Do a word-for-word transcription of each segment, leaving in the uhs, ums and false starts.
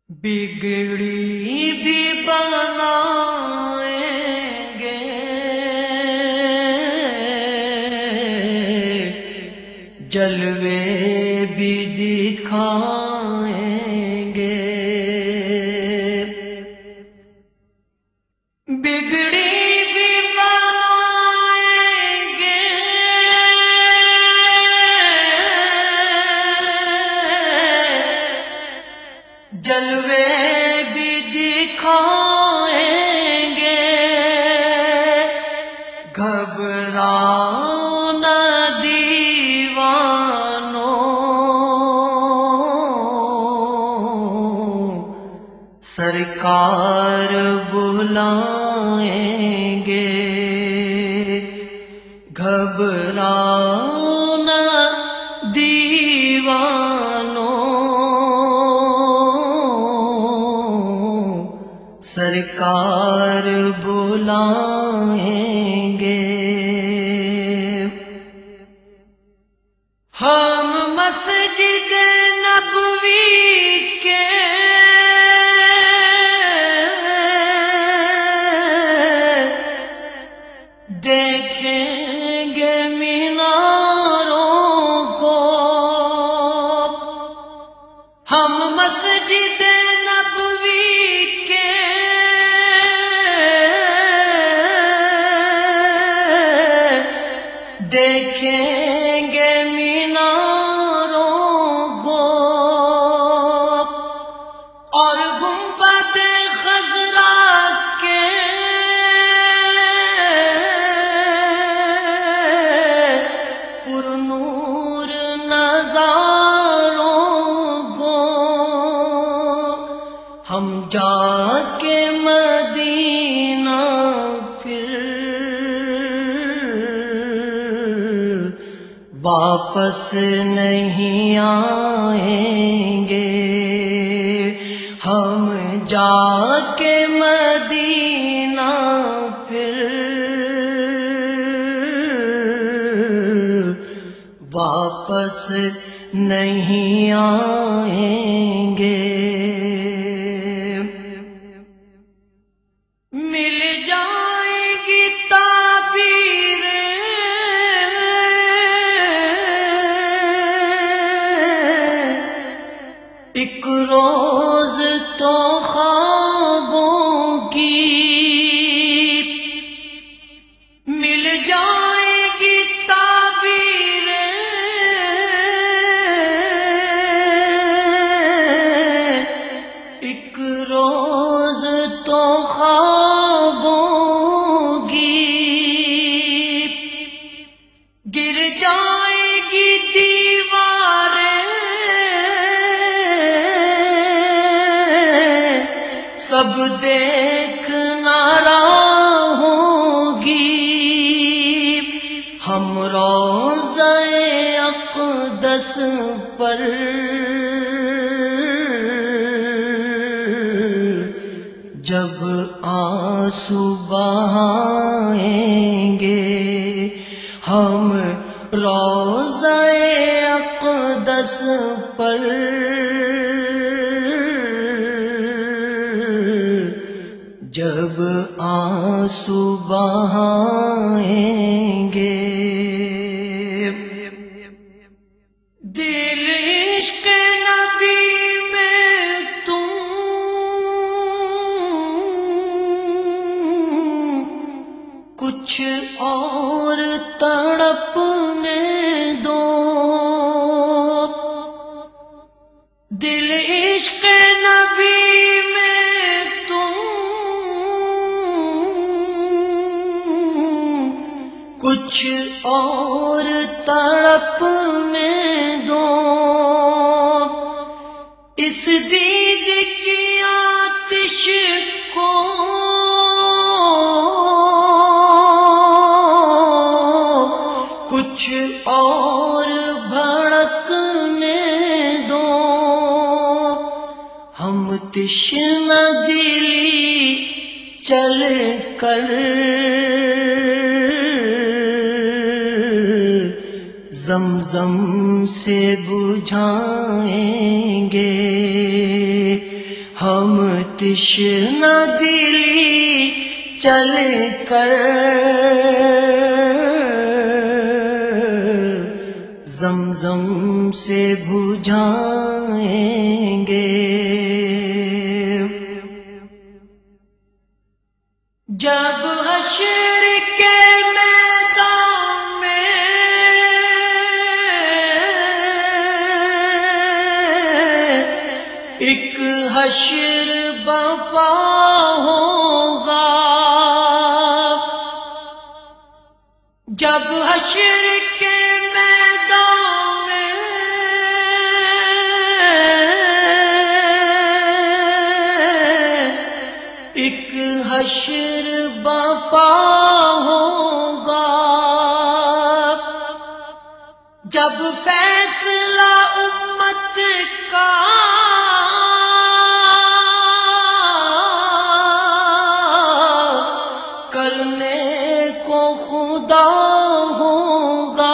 بگڑی بھی بنائیں گے، جلوے بھی دکھائیں گے، بگڑی بھی بنائیں گے، جلوے بھی دکھائیں گے، گھبراؤ نہ دیوانوں، سرکار بلائیں گے، گھبراؤ نہ دیوانوں، سرکار بلائیں گے۔ ہم مسجد نبوی کے دیکھیں گے میناروں کو، ہم مسجد نبوی کے دیکھیں گے میناروں کو، اور گنبد خضرا کے پر نور نظاروں کو، ہم جا کے مدینہ پھر واپس نہیں آئیں گے، ہم جا کے مدینہ پھر واپس نہیں آئیں گے۔ مل جائے گی تعبیر ایک روز تو خوابوں کی، مل جائے گی تعبیر ایک روز تو خوابوں کی، گر جائے گی دیواریں سب دیکھنا ہوگی، ہم روضہ اقدس پر جب آنسو بہائیں گے، ہم روضہ اقدس پر جب آنسو بہائیں گے۔ دل عشق نبی میں تم کچھ اور تڑپنے دو، دل عشق نبی میں تم کچھ اور تڑپنے دو، اس دید کی آتش کو کچھ اور بھڑکنے دو، ہم تشنہ دلی چل کر زمزم سے بجھائیں گے، تشنہ دلی چل کر زمزم سے بجھائیں گے، جب حشر کے میدان میں ایک حشر برپا ہوگا، جب حشر کے میدان میں ایک حشر برپا ہوگا، جب فیصلہ امت کا کرنے کو خدا ہوگا،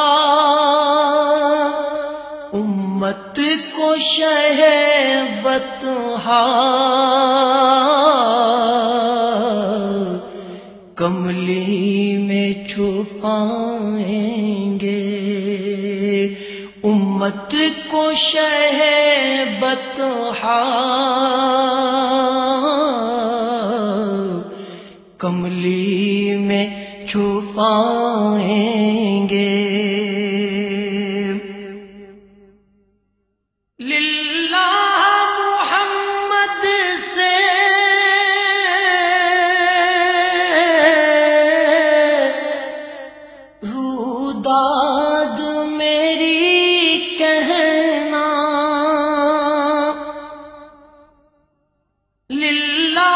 امت کو شہ بطحا کملی میں چھپائیں گے، امت کو شہ بطحا کملی میں چھپائیں گے۔ للہ محمد سے روداد میری کہنا، للہ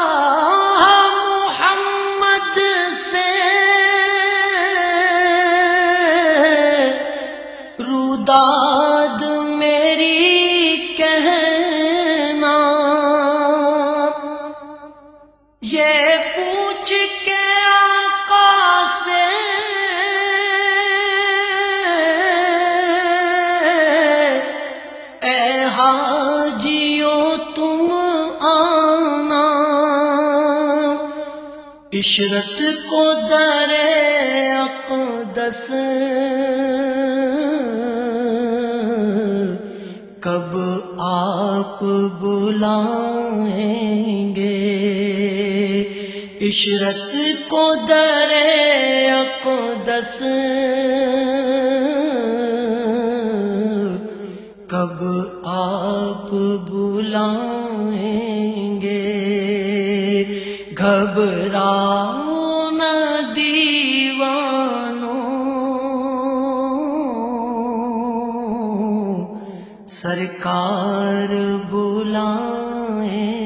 روداد میری کہنا، یہ پوچھ کے آقا سے اے حاجیو تم آنا، عشرت کو در اقدس کب آپ بلائیں گے، عشرت کو در اقدس کب آپ بلائیں گے، گھبراؤ نہ دیوانوں سرکار بلائیں